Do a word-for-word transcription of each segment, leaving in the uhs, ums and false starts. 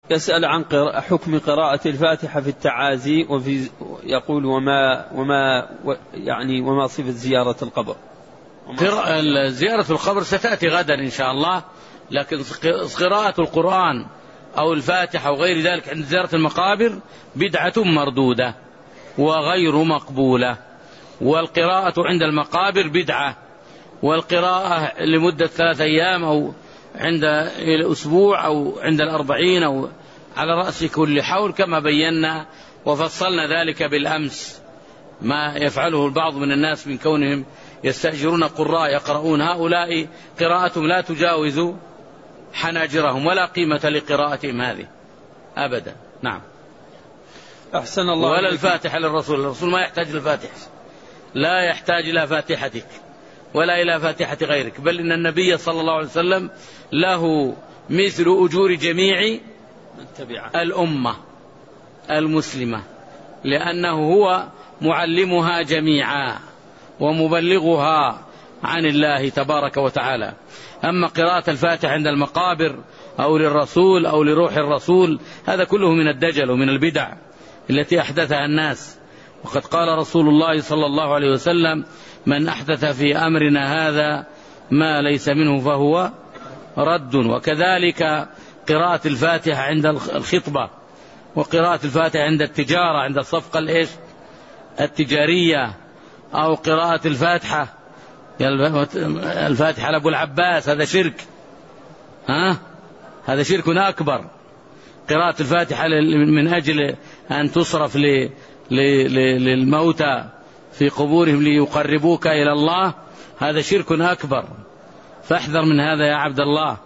يسأل عن حكم قراءة الفاتحة في التعازي، وفي يقول وما وما يعني وما صفة زيارة القبر؟ زيارة القبر ستأتي غدا إن شاء الله، لكن قراءة القرآن أو الفاتحة وغير ذلك عند زيارة المقابر بدعة مردودة وغير مقبولة. والقراءة عند المقابر بدعة، والقراءة لمدة ثلاثة أيام أو عند الأسبوع أو عند الأربعين أو على رأس كل حول كما بينا وفصلنا ذلك بالأمس، ما يفعله البعض من الناس من كونهم يستأجرون قراء يقرؤون، هؤلاء قراءتهم لا تجاوز حناجرهم ولا قيمة لقراءتهم هذه أبدا. نعم. أحسن الله. ولا الفاتحة للرسول، الرسول ما يحتاج للفاتحة، لا يحتاج إلى فاتحتك ولا إلى فاتحة غيرك، بل إن النبي صلى الله عليه وسلم له مثل أجور جميع الأمة المسلمة، لأنه هو معلمها جميعا ومبلغها عن الله تبارك وتعالى. أما قراءة الفاتحة عند المقابر أو للرسول أو لروح الرسول هذا كله من الدجل ومن البدع التي أحدثها الناس. وقد قال رسول الله صلى الله عليه وسلم: من أحدث في أمرنا هذا ما ليس منه فهو رد. وكذلك قراءة الفاتحة عند الخطبة، وقراءة الفاتحة عند التجارة، عند الصفقة الإيش التجارية، أو قراءة الفاتحة الفاتحة لأبو العباس، هذا شرك، ها هذا شرك أكبر. قراءة الفاتحة من أجل أن تصرف للموتى في قبورهم ليقربوك إلى الله، هذا شرك أكبر، فاحذر من هذا يا عبد الله،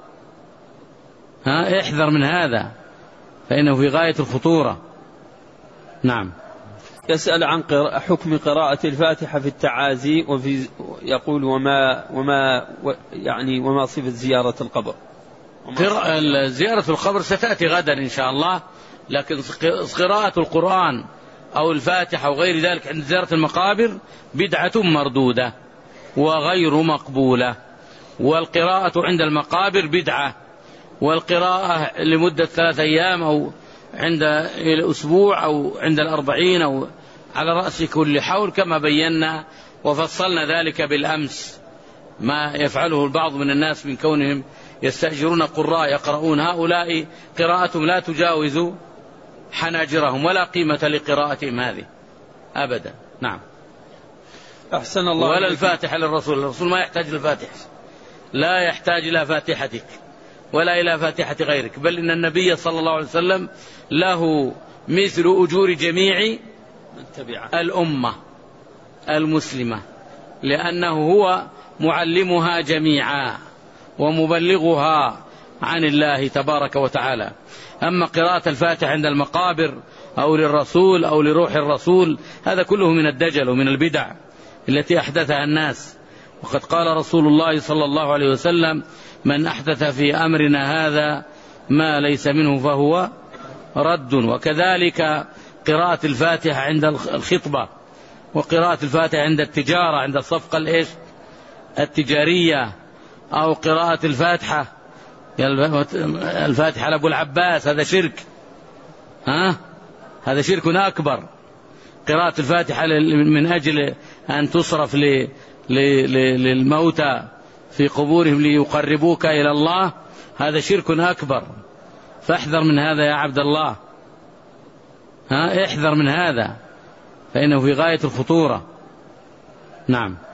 ها احذر من هذا فإنه في غاية الخطورة. نعم. يسأل عن حكم قراءة الفاتحة في التعازي، وفي يقول وما وما يعني وما صفة زيارة القبر؟ زيارة القبر ستأتي غدا إن شاء الله، لكن قراءة القرآن أو الفاتحة وغير ذلك عند زيارة المقابر بدعة مردودة وغير مقبولة. والقراءة عند المقابر بدعة، والقراءة لمدة ثلاثة أيام أو عند الأسبوع أو عند الأربعين أو على رأس كل حول كما بينا وفصلنا ذلك بالأمس، ما يفعله البعض من الناس من كونهم يستأجرون قراء يقرؤون، هؤلاء قراءتهم لا تجاوز حناجرهم ولا قيمة لقراءتهم هذه أبدا. نعم. أحسن الله. ولا الفاتحة للرسول، الرسول ما يحتاج للفاتحة، لا يحتاج إلى فاتحتك ولا إلى فاتحة غيرك، بل إن النبي صلى الله عليه وسلم له مثل أجور جميع الأمة المسلمة، لأنه هو معلمها جميعا ومبلغها عن الله تبارك وتعالى. أما قراءة الفاتحة عند المقابر أو للرسول أو لروح الرسول هذا كله من الدجل ومن البدع التي أحدثها الناس. وقد قال رسول الله صلى الله عليه وسلم: من أحدث في أمرنا هذا ما ليس منه فهو رد. وكذلك قراءة الفاتحة عند الخطبة، وقراءة الفاتحة عند التجارة، عند الصفقة الإيش التجارية، أو قراءة الفاتحة الفاتحة لأبو العباس، هذا شرك، ها هذا شرك أكبر. قراءة الفاتحة من أجل أن تصرف للموتى في قبورهم ليقربوك إلى الله، هذا شرك أكبر، فاحذر من هذا يا عبد الله، ها احذر من هذا فإنه في غاية الخطورة. نعم.